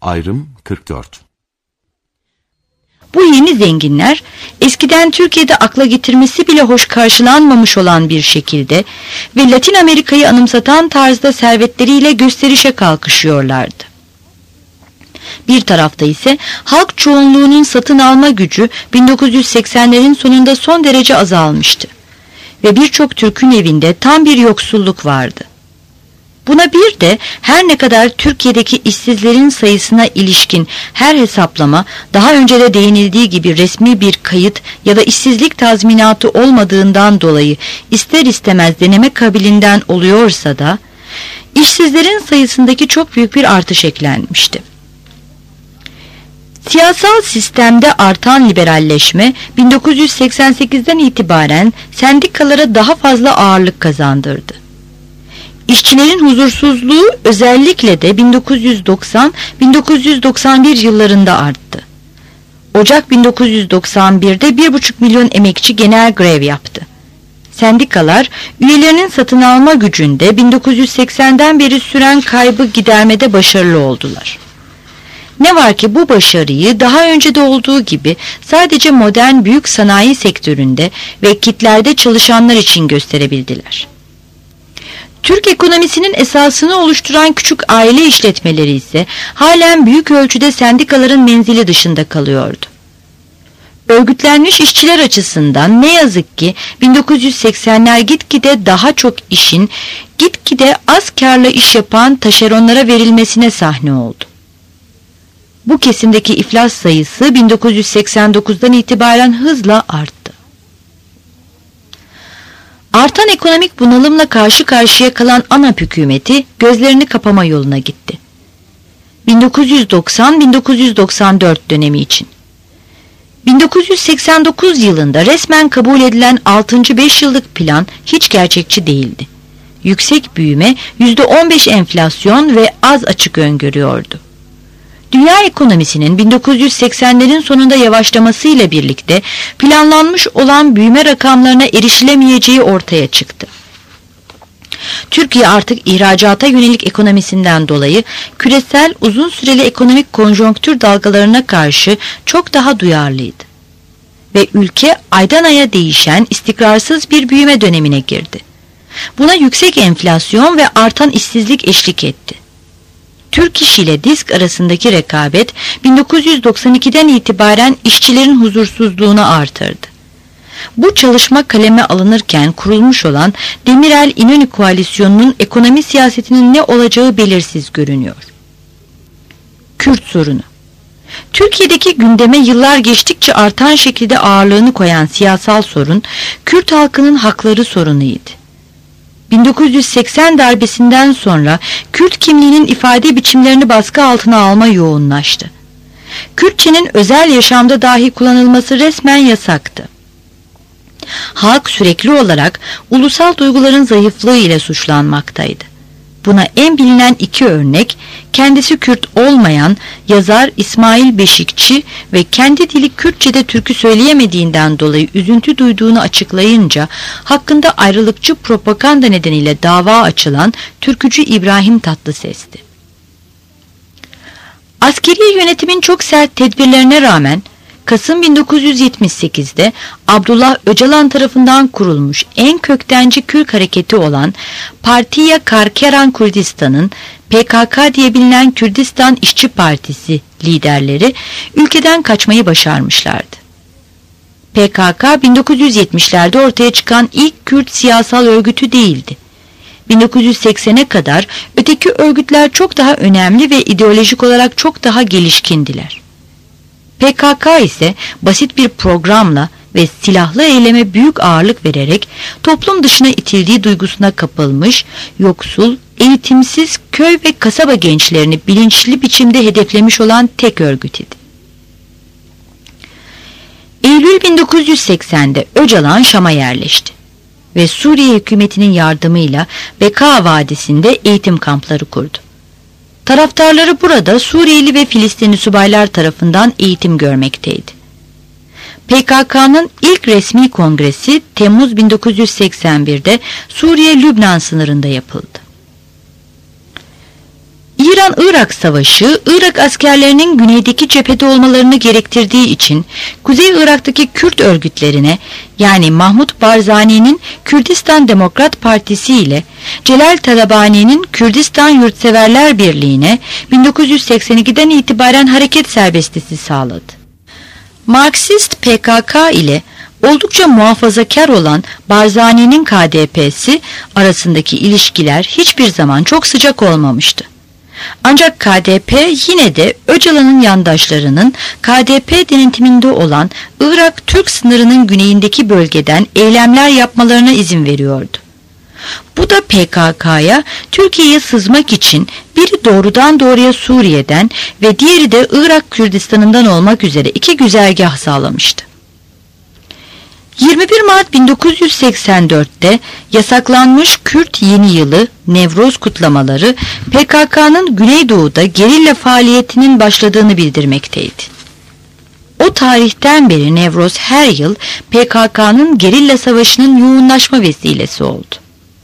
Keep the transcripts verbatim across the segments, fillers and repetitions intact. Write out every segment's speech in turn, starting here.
Ayrım kırk dört. Bu yeni zenginler eskiden Türkiye'de akla getirmesi bile hoş karşılanmamış olan bir şekilde ve Latin Amerika'yı anımsatan tarzda servetleriyle gösterişe kalkışıyorlardı. Bir tarafta ise halk çoğunluğunun satın alma gücü bin dokuz yüz seksenlerin sonunda son derece azalmıştı ve birçok Türk'ün evinde tam bir yoksulluk vardı. Buna bir de her ne kadar Türkiye'deki işsizlerin sayısına ilişkin her hesaplama daha önce de değinildiği gibi resmi bir kayıt ya da işsizlik tazminatı olmadığından dolayı ister istemez deneme kabilinden oluyorsa da işsizlerin sayısındaki çok büyük bir artış eklenmişti. Siyasal sistemde artan liberalleşme bin dokuz yüz seksen sekizden itibaren sendikalara daha fazla ağırlık kazandırdı. İşçilerin huzursuzluğu özellikle de bin dokuz yüz doksan bin dokuz yüz doksan bir yıllarında arttı. Ocak bin dokuz yüz doksan birde bir buçuk milyon emekçi genel grev yaptı. Sendikalar üyelerinin satın alma gücünde bin dokuz yüz seksenden beri süren kaybı gidermede başarılı oldular. Ne var ki bu başarıyı daha önce de olduğu gibi sadece modern büyük sanayi sektöründe ve kitlerde çalışanlar için gösterebildiler. Türk ekonomisinin esasını oluşturan küçük aile işletmeleri ise halen büyük ölçüde sendikaların menzili dışında kalıyordu. Örgütlenmiş işçiler açısından ne yazık ki bin dokuz yüz seksenler gitgide daha çok işin gitgide az karlı iş yapan taşeronlara verilmesine sahne oldu. Bu kesimdeki iflas sayısı bin dokuz yüz seksen dokuzdan itibaren hızla arttı. Artan ekonomik bunalımla karşı karşıya kalan ANAP hükümeti gözlerini kapama yoluna gitti. bin dokuz yüz doksan bin dokuz yüz doksan dört dönemi için. bin dokuz yüz seksen dokuz yılında resmen kabul edilen altıncı beş yıllık plan hiç gerçekçi değildi. Yüksek büyüme, yüzde on beş enflasyon ve az açık öngörüyordu. Dünya ekonomisinin bin dokuz yüz seksenlerin sonunda yavaşlamasıyla birlikte planlanmış olan büyüme rakamlarına erişilemeyeceği ortaya çıktı. Türkiye artık ihracata yönelik ekonomisinden dolayı küresel uzun süreli ekonomik konjonktür dalgalarına karşı çok daha duyarlıydı. Ve ülke aydan aya değişen istikrarsız bir büyüme dönemine girdi. Buna yüksek enflasyon ve artan işsizlik eşlik etti. Türk İş ile DİSK arasındaki rekabet bin dokuz yüz doksan ikiden itibaren işçilerin huzursuzluğunu artırdı. Bu çalışma kaleme alınırken kurulmuş olan Demirel-İnönü koalisyonunun ekonomi siyasetinin ne olacağı belirsiz görünüyor. Kürt sorunu. Türkiye'deki gündeme yıllar geçtikçe artan şekilde ağırlığını koyan siyasal sorun, Kürt halkının hakları sorunuydu. bin dokuz yüz seksen darbesinden sonra Kürt kimliğinin ifade biçimlerini baskı altına alma yoğunlaştı. Kürtçenin özel yaşamda dahi kullanılması resmen yasaktı. Halk sürekli olarak ulusal duyguların zayıflığı ile suçlanmaktaydı. Buna en bilinen iki örnek, kendisi Kürt olmayan yazar İsmail Beşikçi ve kendi dili Kürtçe'de türkü söyleyemediğinden dolayı üzüntü duyduğunu açıklayınca hakkında ayrılıkçı propaganda nedeniyle dava açılan türkücü İbrahim Tatlıses'ti. Askeri yönetimin çok sert tedbirlerine rağmen Kasım bin dokuz yüz yetmiş sekizde Abdullah Öcalan tarafından kurulmuş en köktenci Kürt hareketi olan Partiya Karkeran Kürdistan'ın P K K diye bilinen Kürdistan İşçi Partisi liderleri ülkeden kaçmayı başarmışlardı. P K K bin dokuz yüz yetmişlerde ortaya çıkan ilk Kürt siyasal örgütü değildi. bin dokuz yüz seksene kadar öteki örgütler çok daha önemli ve ideolojik olarak çok daha gelişkindiler. P K K ise basit bir programla ve silahlı eyleme büyük ağırlık vererek toplum dışına itildiği duygusuna kapılmış, yoksul, eğitimsiz köy ve kasaba gençlerini bilinçli biçimde hedeflemiş olan tek örgüt idi. Eylül bin dokuz yüz seksende Öcalan Şam'a yerleşti ve Suriye hükümetinin yardımıyla Beka Vadisi'nde eğitim kampları kurdu. Taraftarları burada Suriyeli ve Filistinli subaylar tarafından eğitim görmekteydi. P K K'nın ilk resmi kongresi Temmuz bin dokuz yüz seksen birde Suriye-Lübnan sınırında yapıldı. İran İran-Irak Savaşı, Irak askerlerinin güneydeki cephede olmalarını gerektirdiği için Kuzey Irak'taki Kürt örgütlerine, yani Mahmut Barzani'nin Kürdistan Demokrat Partisi ile Celal Talabani'nin Kürdistan Yurtseverler Birliği'ne bin dokuz yüz seksen ikiden itibaren hareket serbestisi sağladı. Marksist P K K ile oldukça muhafazakar olan Barzani'nin K D P'si arasındaki ilişkiler hiçbir zaman çok sıcak olmamıştı. Ancak K D P yine de Öcalan'ın yandaşlarının K D P denetiminde olan Irak Türk sınırının güneyindeki bölgeden eylemler yapmalarına izin veriyordu. Bu da P K K'ya Türkiye'ye sızmak için biri doğrudan doğruya Suriye'den ve diğeri de Irak Kürdistan'ından olmak üzere iki güzergah sağlamıştı. yirmi bir Mart bin dokuz yüz seksen dört'te yasaklanmış Kürt Yeni Yılı Nevroz kutlamaları P K K'nın Güneydoğu'da gerilla faaliyetinin başladığını bildirmekteydi. O tarihten beri Nevroz her yıl P K K'nın gerilla savaşının yoğunlaşma vesilesi oldu.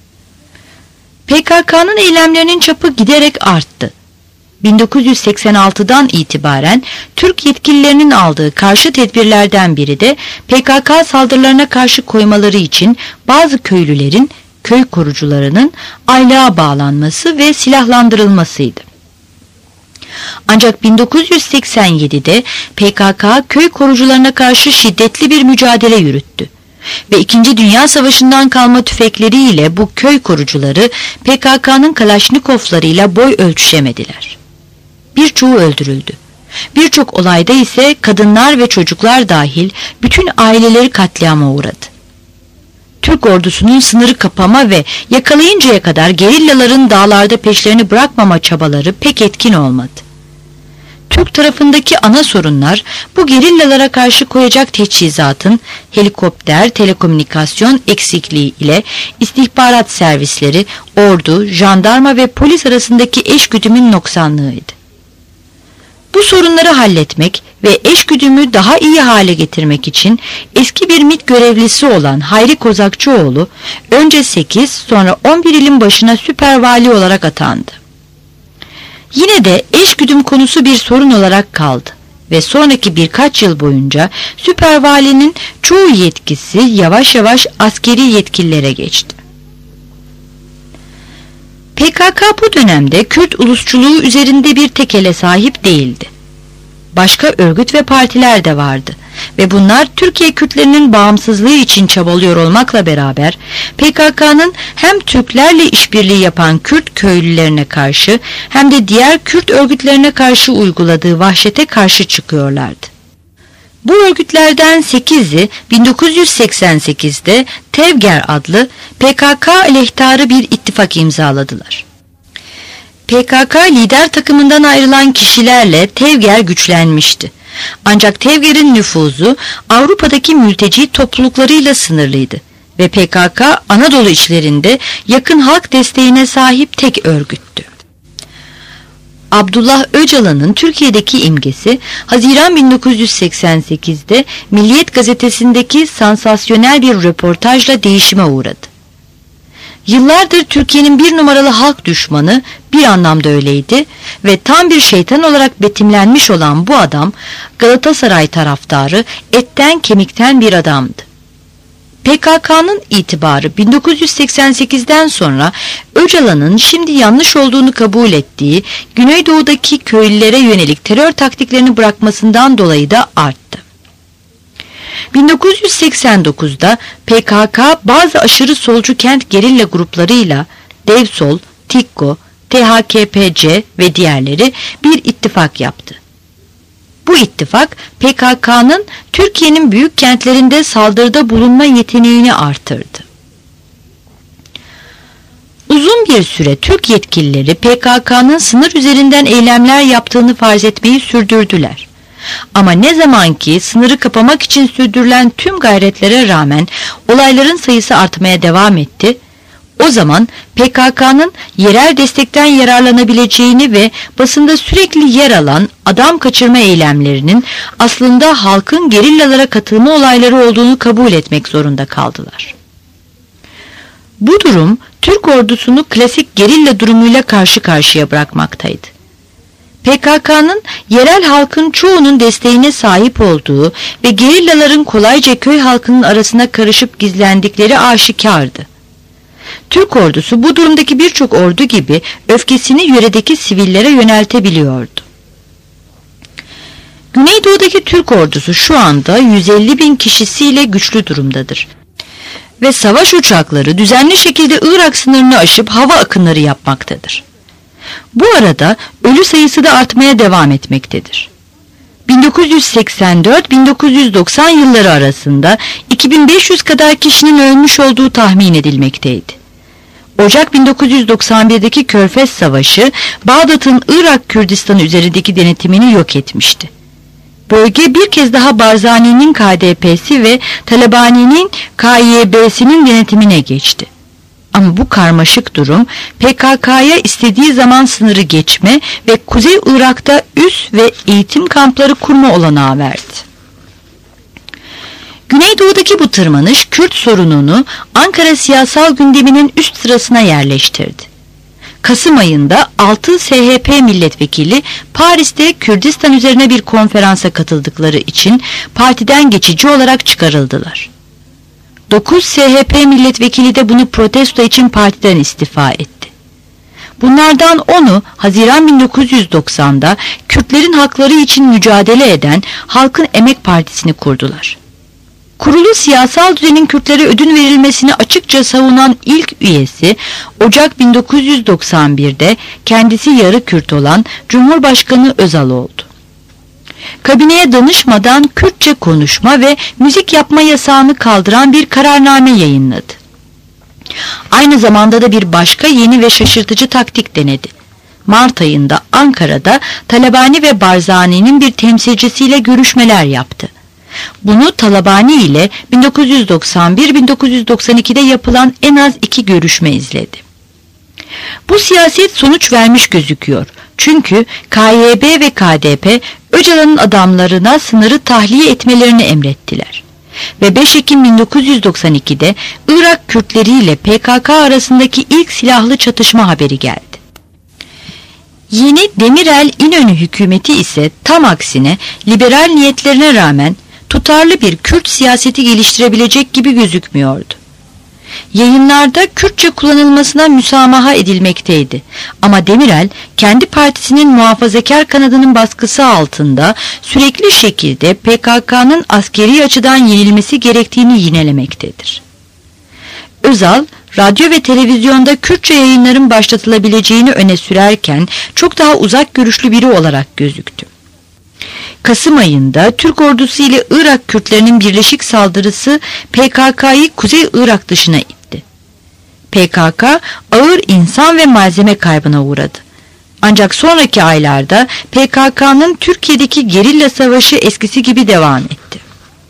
P K K'nın eylemlerinin çapı giderek arttı. bin dokuz yüz seksen altı'dan itibaren Türk yetkililerinin aldığı karşı tedbirlerden biri de P K K saldırılarına karşı koymaları için bazı köylülerin, köy korucularının aylığa bağlanması ve silahlandırılmasıydı. Ancak bin dokuz yüz seksen yedi'de P K K köy korucularına karşı şiddetli bir mücadele yürüttü. Ve İkinci Dünya Savaşı'ndan kalma tüfekleriyle bu köy korucuları P K K'nın Kalaşnikovlarıyla boy ölçüşemediler. Birçoğu öldürüldü. Birçok olayda ise kadınlar ve çocuklar dahil bütün aileleri katliama uğradı. Türk ordusunun sınırı kapama ve yakalayıncaya kadar gerillaların dağlarda peşlerini bırakmama çabaları pek etkin olmadı. Türk tarafındaki ana sorunlar bu gerillalara karşı koyacak teçhizatın helikopter, telekomünikasyon eksikliği ile istihbarat servisleri, ordu, jandarma ve polis arasındaki eşgüdümün noksanlığıydı. Bu sorunları halletmek ve eşgüdümü daha iyi hale getirmek için eski bir MİT görevlisi olan Hayri Kozakçıoğlu önce sekiz sonra on bir ilin başına süpervali olarak atandı. Yine de eşgüdüm konusu bir sorun olarak kaldı ve sonraki birkaç yıl boyunca süpervalinin çoğu yetkisi yavaş yavaş askeri yetkililere geçti. P K K bu dönemde Kürt ulusçuluğu üzerinde bir tekele sahip değildi. Başka örgüt ve partiler de vardı ve bunlar Türkiye Kürtlerinin bağımsızlığı için çabalıyor olmakla beraber P K K'nın hem Türklerle işbirliği yapan Kürt köylülerine karşı hem de diğer Kürt örgütlerine karşı uyguladığı vahşete karşı çıkıyorlardı. Bu örgütlerden sekizi bin dokuz yüz seksen sekiz'de Tevger adlı P K K aleyhtarı bir ittifak imzaladılar. P K K lider takımından ayrılan kişilerle Tevger güçlenmişti. Ancak Tevger'in nüfuzu Avrupa'daki mülteci topluluklarıyla sınırlıydı ve P K K Anadolu içlerinde yakın halk desteğine sahip tek örgüttü. Abdullah Öcalan'ın Türkiye'deki imgesi Haziran bin dokuz yüz seksen sekiz'de Milliyet gazetesindeki sansasyonel bir röportajla değişime uğradı. Yıllardır Türkiye'nin bir numaralı halk düşmanı bir anlamda öyleydi ve tam bir şeytan olarak betimlenmiş olan bu adam Galatasaray taraftarı, etten kemikten bir adamdı. P K K'nın itibarı bin dokuz yüz seksen sekiz'den sonra Öcalan'ın şimdi yanlış olduğunu kabul ettiği Güneydoğu'daki köylülere yönelik terör taktiklerini bırakmasından dolayı da arttı. bin dokuz yüz seksen dokuz'da P K K bazı aşırı solcu kent gerilla gruplarıyla Devsol, Tikko, T H K P C ve diğerleri bir ittifak yaptı. Bu ittifak P K K'nın Türkiye'nin büyük kentlerinde saldırıda bulunma yeteneğini artırdı. Uzun bir süre Türk yetkilileri P K K'nın sınır üzerinden eylemler yaptığını farz etmeyi sürdürdüler. Ama ne zaman ki sınırı kapamak için sürdürülen tüm gayretlere rağmen olayların sayısı artmaya devam etti, o zaman P K K'nın yerel destekten yararlanabileceğini ve basında sürekli yer alan adam kaçırma eylemlerinin aslında halkın gerillalara katılma olayları olduğunu kabul etmek zorunda kaldılar. Bu durum Türk ordusunu klasik gerilla durumuyla karşı karşıya bırakmaktaydı P K K'nın yerel halkın çoğunun desteğine sahip olduğu ve gerillaların kolayca köy halkının arasına karışıp gizlendikleri aşikardı. Türk ordusu bu durumdaki birçok ordu gibi öfkesini yöredeki sivillere yöneltebiliyordu. Güneydoğu'daki Türk ordusu şu anda yüz elli bin kişisiyle güçlü durumdadır. Ve savaş uçakları düzenli şekilde Irak sınırını aşıp hava akınları yapmaktadır. Bu arada ölü sayısı da artmaya devam etmektedir. bin dokuz yüz seksen dört bin dokuz yüz doksan yılları arasında iki bin beş yüz kadar kişinin ölmüş olduğu tahmin edilmekteydi. Ocak bin dokuz yüz doksan birdeki Körfez Savaşı, Bağdat'ın Irak Kürdistan üzerindeki denetimini yok etmişti. Bölge bir kez daha Barzani'nin K D P'si ve Talabani'nin K Y B'sinin denetimine geçti. Ama bu karmaşık durum P K K'ya istediği zaman sınırı geçme ve Kuzey Irak'ta üs ve eğitim kampları kurma olanağı verdi. Güneydoğu'daki bu tırmanış Kürt sorununu Ankara siyasal gündeminin üst sırasına yerleştirdi. Kasım ayında altı S H P milletvekili Paris'te Kürdistan üzerine bir konferansa katıldıkları için partiden geçici olarak çıkarıldılar. dokuz S H P milletvekili de bunu protesto için partiden istifa etti. Bunlardan onu Haziran bin dokuz yüz doksan'da Kürtlerin hakları için mücadele eden Halkın Emek Partisi'ni kurdular. Kurulu siyasal düzenin Kürtlere ödün verilmesini açıkça savunan ilk üyesi Ocak bin dokuz yüz doksan bir'de kendisi yarı Kürt olan Cumhurbaşkanı Özal oldu. Kabineye danışmadan Kürtçe konuşma ve müzik yapma yasağını kaldıran bir kararname yayınladı. Aynı zamanda da bir başka yeni ve şaşırtıcı taktik denedi. Mart ayında Ankara'da Talabani ve Barzani'nin bir temsilcisiyle görüşmeler yaptı. Bunu Talabani ile bin dokuz yüz doksan bir bin dokuz yüz doksan iki'de yapılan en az iki görüşme izledi. Bu siyaset sonuç vermiş gözüküyor. Çünkü K Y B ve K D P Öcalan'ın adamlarına sınırı tahliye etmelerini emrettiler. Ve beş Ekim bin dokuz yüz doksan iki'de Irak Kürtleri ile P K K arasındaki ilk silahlı çatışma haberi geldi. Yeni Demirel İnönü hükümeti ise tam aksine liberal niyetlerine rağmen tutarlı bir Kürt siyaseti geliştirebilecek gibi gözükmüyordu. Yayınlarda Kürtçe kullanılmasına müsamaha edilmekteydi. Ama Demirel kendi partisinin muhafazakar kanadının baskısı altında sürekli şekilde P K K'nın askeri açıdan yenilmesi gerektiğini yinelemektedir. Özal, radyo ve televizyonda Kürtçe yayınların başlatılabileceğini öne sürerken çok daha uzak görüşlü biri olarak gözüktü. Kasım ayında Türk ordusu ile Irak Kürtlerinin birleşik saldırısı P K K'yı Kuzey Irak dışına itti. P K K ağır insan ve malzeme kaybına uğradı. Ancak sonraki aylarda P K K'nın Türkiye'deki gerilla savaşı eskisi gibi devam etti.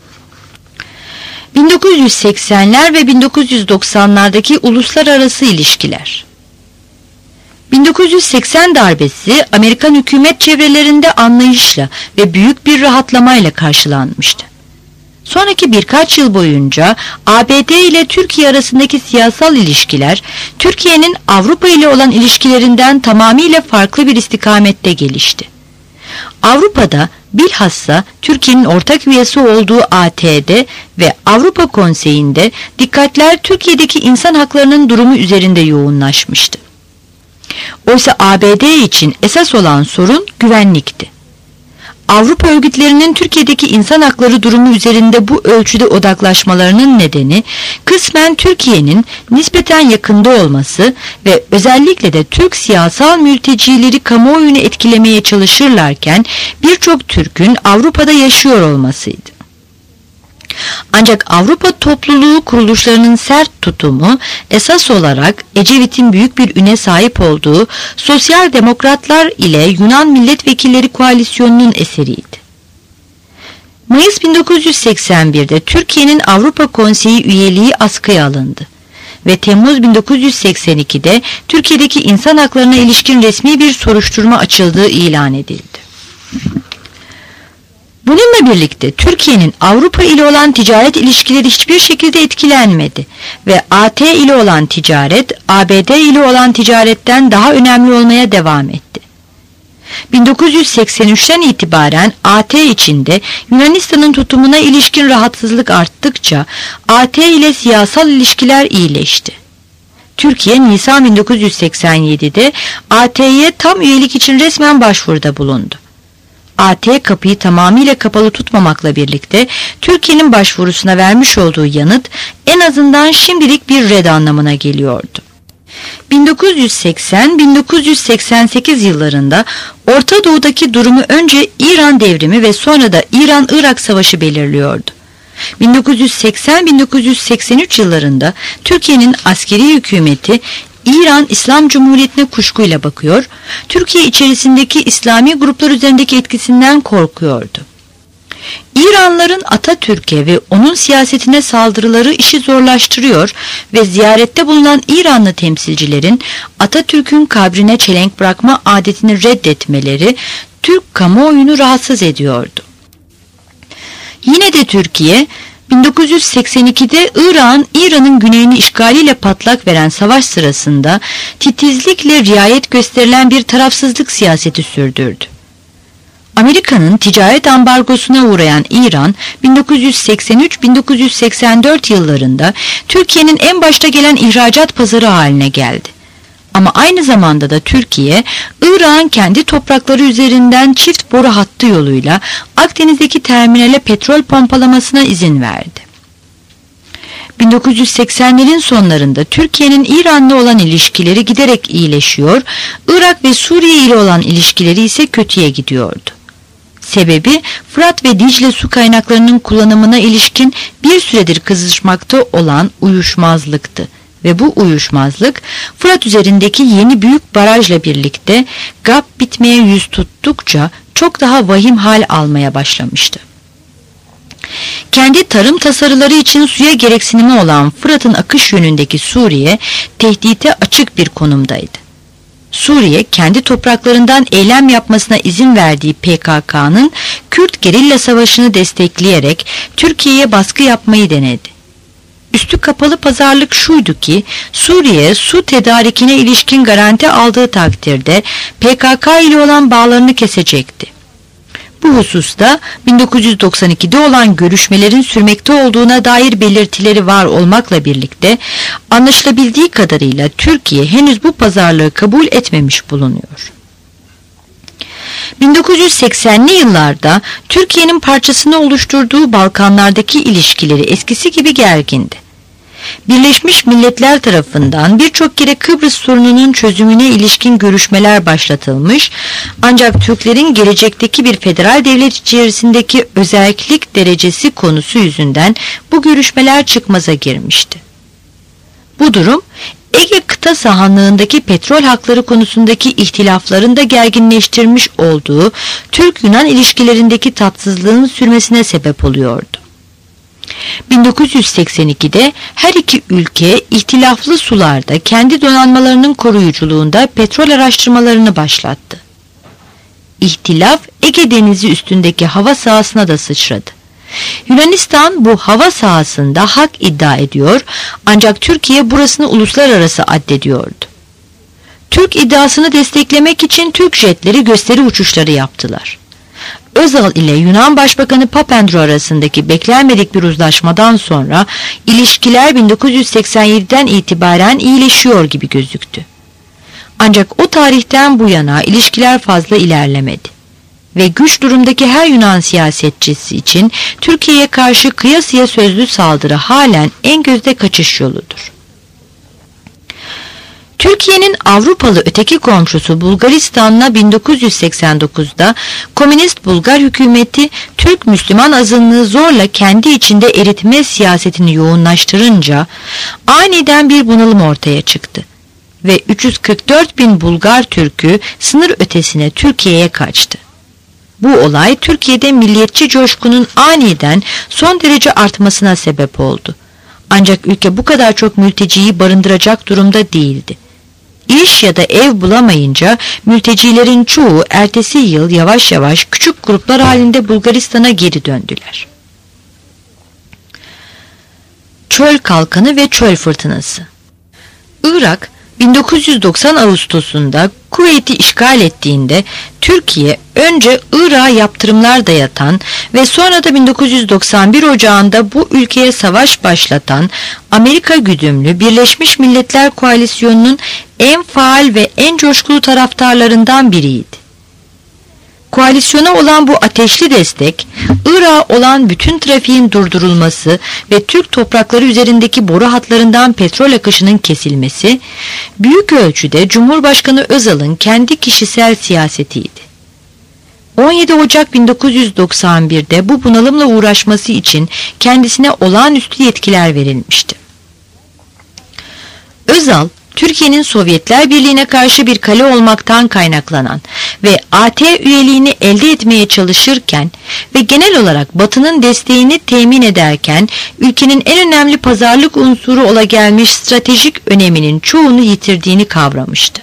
bin dokuz yüz seksen'ler ve bin dokuz yüz doksan'lardaki uluslararası ilişkiler. bin dokuz yüz seksen darbesi Amerikan hükümet çevrelerinde anlayışla ve büyük bir rahatlamayla karşılanmıştı. Sonraki birkaç yıl boyunca A B D ile Türkiye arasındaki siyasal ilişkiler, Türkiye'nin Avrupa ile olan ilişkilerinden tamamıyla farklı bir istikamette gelişti. Avrupa'da bilhassa Türkiye'nin ortak üyesi olduğu A T D ve Avrupa Konseyi'nde dikkatler Türkiye'deki insan haklarının durumu üzerinde yoğunlaşmıştı. Oysa A B D için esas olan sorun güvenlikti. Avrupa örgütlerinin Türkiye'deki insan hakları durumu üzerinde bu ölçüde odaklaşmalarının nedeni kısmen Türkiye'nin nispeten yakında olması ve özellikle de Türk siyasal mültecileri kamuoyunu etkilemeye çalışırlarken birçok Türk'ün Avrupa'da yaşıyor olmasıydı. Ancak Avrupa topluluğu kuruluşlarının sert tutumu esas olarak Ecevit'in büyük bir üne sahip olduğu Sosyal Demokratlar ile Yunan Milletvekilleri Koalisyonu'nun eseriydi. Mayıs bin dokuz yüz seksen bir'de Türkiye'nin Avrupa Konseyi üyeliği askıya alındı ve Temmuz bin dokuz yüz seksen iki'de Türkiye'deki insan haklarına ilişkin resmi bir soruşturma açıldığı ilan edildi. Bununla birlikte Türkiye'nin Avrupa ile olan ticaret ilişkileri hiçbir şekilde etkilenmedi ve A T ile olan ticaret A B D ile olan ticaretten daha önemli olmaya devam etti. bin dokuz yüz seksen üçten itibaren A T içinde Yunanistan'ın tutumuna ilişkin rahatsızlık arttıkça A T ile siyasal ilişkiler iyileşti. Türkiye Nisan bin dokuz yüz seksen yedi'de A T'ye tam üyelik için resmen başvuruda bulundu. A T kapıyı tamamıyla kapalı tutmamakla birlikte Türkiye'nin başvurusuna vermiş olduğu yanıt en azından şimdilik bir red anlamına geliyordu. bin dokuz yüz seksen - bin dokuz yüz seksen sekiz yıllarında Orta Doğu'daki durumu önce İran devrimi ve sonra da İran-Irak savaşı belirliyordu. bin dokuz yüz seksen - bin dokuz yüz seksen üç yıllarında Türkiye'nin askeri hükümeti İran İslam Cumhuriyeti'ne kuşkuyla bakıyor, Türkiye içerisindeki İslami gruplar üzerindeki etkisinden korkuyordu. İranlıların Atatürk'e ve onun siyasetine saldırıları işi zorlaştırıyor ve ziyarette bulunan İranlı temsilcilerin Atatürk'ün kabrine çelenk bırakma adetini reddetmeleri Türk kamuoyunu rahatsız ediyordu. Yine de Türkiye, bin dokuz yüz seksen iki'de Irak'ın İran'ın güneyini işgaliyle patlak veren savaş sırasında titizlikle riayet gösterilen bir tarafsızlık siyaseti sürdürdü. Amerika'nın ticaret ambargosuna uğrayan İran, bin dokuz yüz seksen üç - bin dokuz yüz seksen dört yıllarında Türkiye'nin en başta gelen ihracat pazarı haline geldi. Ama aynı zamanda da Türkiye, Irak'ın kendi toprakları üzerinden çift boru hattı yoluyla Akdeniz'deki terminale petrol pompalamasına izin verdi. bin dokuz yüz seksenlerin sonlarında Türkiye'nin İran'la olan ilişkileri giderek iyileşiyor, Irak ve Suriye ile olan ilişkileri ise kötüye gidiyordu. Sebebi Fırat ve Dicle su kaynaklarının kullanımına ilişkin bir süredir kızışmakta olan uyuşmazlıktı. Ve bu uyuşmazlık Fırat üzerindeki yeni büyük barajla birlikte gap bitmeye yüz tuttukça çok daha vahim hal almaya başlamıştı. Kendi tarım tasarıları için suya gereksinimi olan Fırat'ın akış yönündeki Suriye tehdite açık bir konumdaydı. Suriye kendi topraklarından eylem yapmasına izin verdiği P K K'nın Kürt gerilla savaşını destekleyerek Türkiye'ye baskı yapmayı denedi. Üstü kapalı pazarlık şuydu ki Suriye su tedarikine ilişkin garanti aldığı takdirde P K K ile olan bağlarını kesecekti. Bu hususta bin dokuz yüz doksan iki'de olan görüşmelerin sürmekte olduğuna dair belirtileri var olmakla birlikte anlaşılabildiği kadarıyla Türkiye henüz bu pazarlığı kabul etmemiş bulunuyor. bin dokuz yüz seksenli yıllarda Türkiye'nin parçasını oluşturduğu Balkanlardaki ilişkileri eskisi gibi gergindi. Birleşmiş Milletler tarafından birçok kere Kıbrıs sorununun çözümüne ilişkin görüşmeler başlatılmış, ancak Türklerin gelecekteki bir federal devlet içerisindeki özellik derecesi konusu yüzünden bu görüşmeler çıkmaza girmişti. Bu durum, Ege kıta sahanlığındaki petrol hakları konusundaki ihtilafların da gerginleştirmiş olduğu Türk-Yunan ilişkilerindeki tatsızlığın sürmesine sebep oluyordu. bin dokuz yüz seksen iki'de her iki ülke ihtilaflı sularda kendi donanmalarının koruyuculuğunda petrol araştırmalarını başlattı. İhtilaf Ege Denizi üstündeki hava sahasına da sıçradı. Yunanistan bu hava sahasında hak iddia ediyor, ancak Türkiye burasını uluslararası addediyordu. Türk iddiasını desteklemek için Türk jetleri gösteri uçuşları yaptılar. Özal ile Yunan Başbakanı Papandreou arasındaki beklenmedik bir uzlaşmadan sonra ilişkiler bin dokuz yüz seksen yedi'den itibaren iyileşiyor gibi gözüktü. Ancak o tarihten bu yana ilişkiler fazla ilerlemedi ve güç durumdaki her Yunan siyasetçisi için Türkiye'ye karşı kıyasıya sözlü saldırı halen en gözde kaçış yoludur. Türkiye'nin Avrupalı öteki komşusu Bulgaristan'la bin dokuz yüz seksen dokuz'da Komünist Bulgar hükümeti Türk Müslüman azınlığı zorla kendi içinde eritme siyasetini yoğunlaştırınca aniden bir bunalım ortaya çıktı ve üç yüz kırk dört bin Bulgar Türk'ü sınır ötesine Türkiye'ye kaçtı. Bu olay Türkiye'de milliyetçi coşkunun aniden son derece artmasına sebep oldu. Ancak ülke bu kadar çok mülteciyi barındıracak durumda değildi. İş ya da ev bulamayınca mültecilerin çoğu ertesi yıl yavaş yavaş küçük gruplar halinde Bulgaristan'a geri döndüler. Çöl kalkanı ve çöl fırtınası. Irak, bin dokuz yüz doksan Ağustos'unda Kuveyt'i işgal ettiğinde Türkiye önce Irak'a yaptırımlar dayatan ve sonra da bin dokuz yüz doksan bir Ocağı'nda bu ülkeye savaş başlatan Amerika güdümlü Birleşmiş Milletler Koalisyonu'nun en faal ve en coşkulu taraftarlarından biriydi. Koalisyona olan bu ateşli destek, Irak'a olan bütün trafiğin durdurulması ve Türk toprakları üzerindeki boru hatlarından petrol akışının kesilmesi, büyük ölçüde Cumhurbaşkanı Özal'ın kendi kişisel siyasetiydi. on yedi Ocak bin dokuz yüz doksan bir'de bu bunalımla uğraşması için kendisine olağanüstü yetkiler verilmişti. Özal, Türkiye'nin Sovyetler Birliği'ne karşı bir kale olmaktan kaynaklanan ve A T üyeliğini elde etmeye çalışırken ve genel olarak Batı'nın desteğini temin ederken ülkenin en önemli pazarlık unsuru ola gelmiş stratejik öneminin çoğunu yitirdiğini kavramıştı.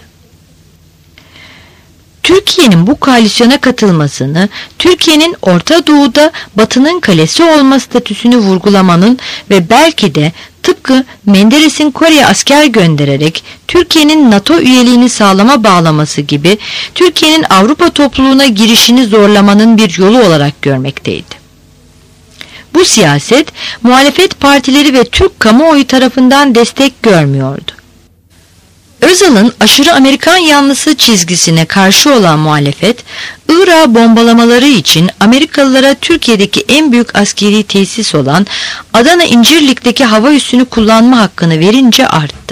Türkiye'nin bu koalisyona katılmasını, Türkiye'nin Orta Doğu'da Batı'nın kalesi olma statüsünü vurgulamanın ve belki de tıpkı Menderes'in Kore'ye asker göndererek Türkiye'nin NATO üyeliğini sağlama bağlaması gibi Türkiye'nin Avrupa topluluğuna girişini zorlamanın bir yolu olarak görmekteydi. Bu siyaset muhalefet partileri ve Türk kamuoyu tarafından destek görmüyordu. Özal'ın aşırı Amerikan yanlısı çizgisine karşı olan muhalefet, Irak'ı bombalamaları için Amerikalılara Türkiye'deki en büyük askeri tesis olan Adana İncirlik'teki hava üssünü kullanma hakkını verince arttı.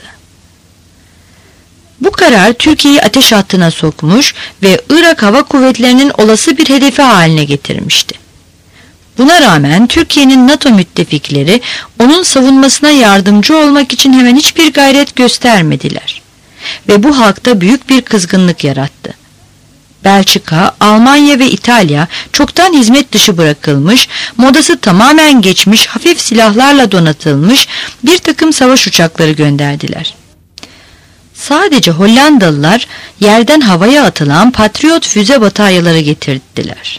Bu karar Türkiye'yi ateş hattına sokmuş ve Irak Hava Kuvvetleri'nin olası bir hedefi haline getirmişti. Buna rağmen Türkiye'nin NATO müttefikleri onun savunmasına yardımcı olmak için hemen hiçbir gayret göstermediler. Ve bu halkta büyük bir kızgınlık yarattı. Belçika, Almanya ve İtalya çoktan hizmet dışı bırakılmış, modası tamamen geçmiş, hafif silahlarla donatılmış bir takım savaş uçakları gönderdiler. Sadece Hollandalılar yerden havaya atılan Patriot füze bataryaları getirdiler.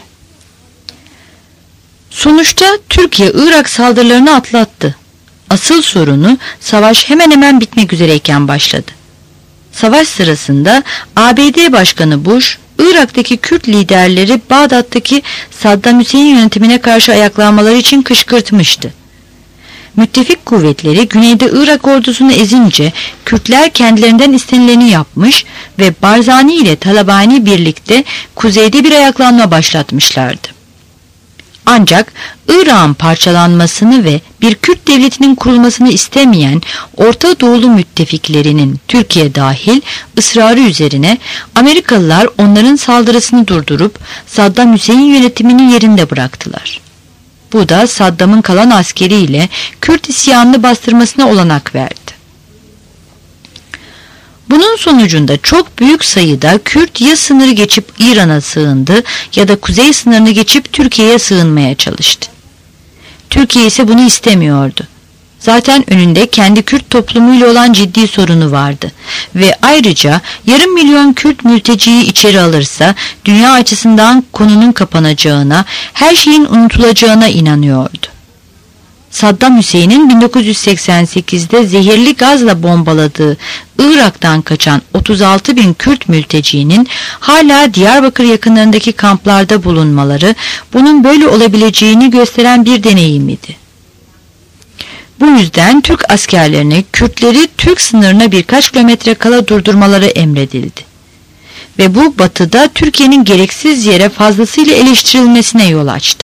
Sonuçta Türkiye Irak saldırılarını atlattı. Asıl sorunu savaş hemen hemen bitmek üzereyken başladı. Savaş sırasında A B D Başkanı Bush, Irak'taki Kürt liderleri Bağdat'taki Saddam Hüseyin yönetimine karşı ayaklanmaları için kışkırtmıştı. Müttefik kuvvetleri güneyde Irak ordusunu ezince Kürtler kendilerinden istenileni yapmış ve Barzani ile Talabani birlikte kuzeyde bir ayaklanma başlatmışlardı. Ancak Irak'ın parçalanmasını ve bir Kürt devletinin kurulmasını istemeyen Orta Doğulu müttefiklerinin Türkiye dahil ısrarı üzerine Amerikalılar onların saldırısını durdurup Saddam Hüseyin yönetimini yerinde bıraktılar. Bu da Saddam'ın kalan askeriyle Kürt isyanını bastırmasına olanak verdi. Bunun sonucunda çok büyük sayıda Kürt ya sınırı geçip İran'a sığındı ya da kuzey sınırını geçip Türkiye'ye sığınmaya çalıştı. Türkiye ise bunu istemiyordu. Zaten önünde kendi Kürt toplumuyla olan ciddi sorunu vardı ve ayrıca yarım milyon Kürt mülteciyi içeri alırsa dünya açısından konunun kapanacağına, her şeyin unutulacağına inanıyordu. Saddam Hüseyin'in bin dokuz yüz seksen sekiz'de zehirli gazla bombaladığı Irak'tan kaçan otuz altı bin Kürt mültecinin hala Diyarbakır yakınlarındaki kamplarda bulunmaları bunun böyle olabileceğini gösteren bir deneyim idi. Bu yüzden Türk askerlerine Kürtleri Türk sınırına birkaç kilometre kala durdurmaları emredildi. Ve bu batıda Türkiye'nin gereksiz yere fazlasıyla eleştirilmesine yol açtı.